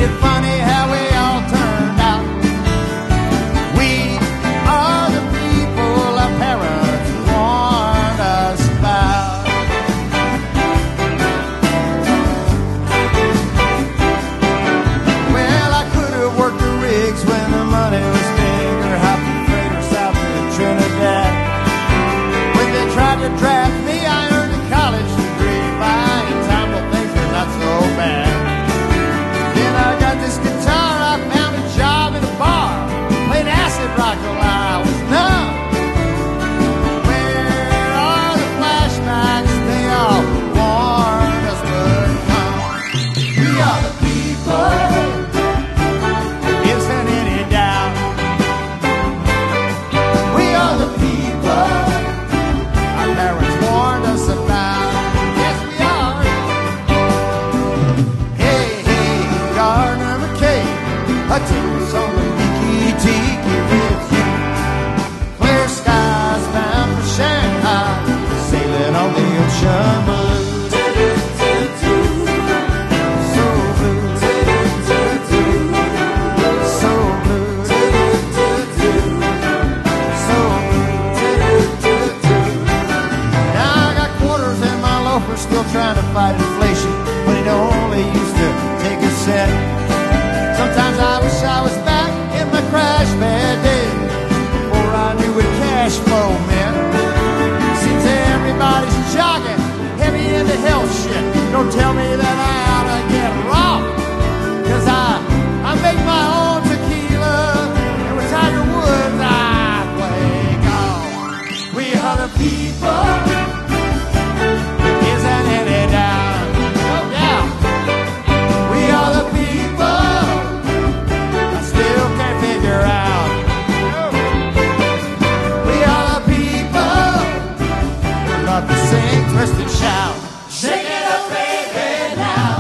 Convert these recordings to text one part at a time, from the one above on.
it funny how we all turned out? We are the people our parents warned us about. Well, I could have worked the rigs when the money was big, or hopped the freighter south to Trinidad. When they tried to draft me, I earned a college degree. By time, but things were not so bad. Then I got this guitar, I found a job in a bar, played acid rock till I was numb. Where are the flashbacks? They all warned us would come. We are the people, isn't any doubt. We are the people our parents warned us about. Yes, we are. Hey, hey, Gardner McKay, I take us on the tiki-tiki with you. Clear skies bound for Shanghai, sailing on the ocean blue. So blue, so blue, so blue. Now I got quarters in my loafer, still trying to fight inflation, but it only used to take a cent. Sometimes I wish I was back in my crash bad days, before I knew what cash flow meant. Seems everybody's jogging, heavy into health shit. Don't tell me that I ought to get raw, 'cause I make my own tequila, and with Tiger Woods I play golf. We are the people, isn't any doubt? No doubt. We are the people I still can't figure out. We are the people who love to sing, twist and shout. Shake it up, baby, now.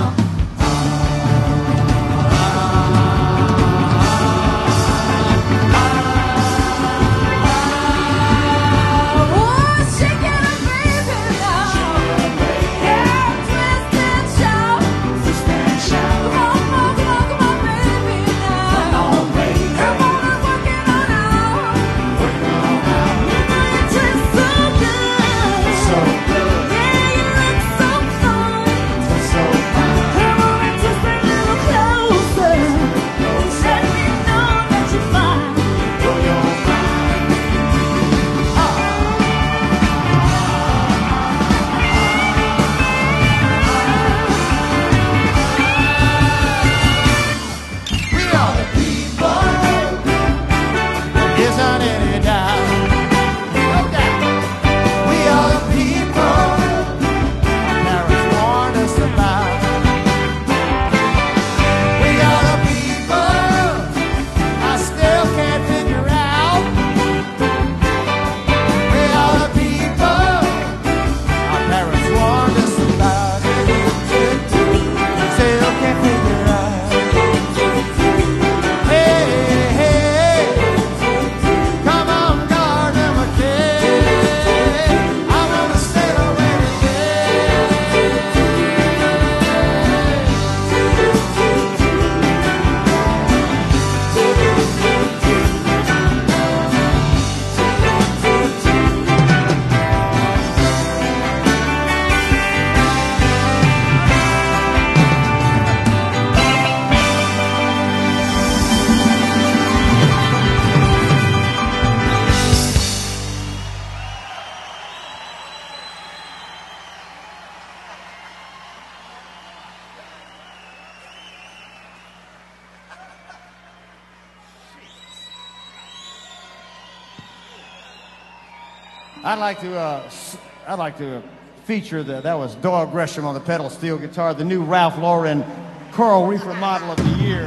I'd like to feature that was Doyle Gresham on the pedal steel guitar, the new Ralph Lauren Coral Reefer Model of the Year.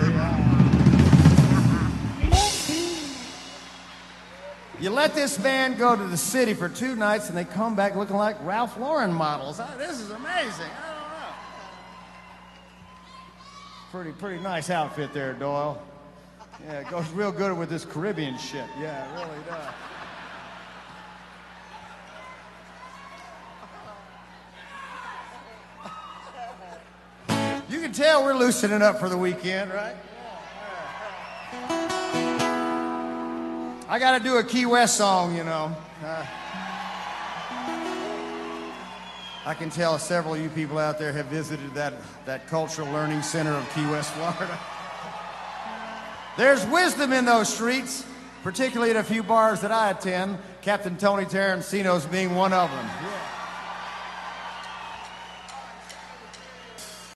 You let this band go to the city for 2 nights and they come back looking like Ralph Lauren models. This is amazing. I don't know. Pretty nice outfit there, Doyle. Yeah, it goes real good with this Caribbean shit. Yeah, it really does. You can can tell we're loosening up for the weekend, right? I got to do a Key West song, you know. I can tell several of you people out there have visited that cultural learning center of Key West, Florida. There's wisdom in those streets, particularly at a few bars that I attend, Captain Tony Tarantino's being one of them. Yeah.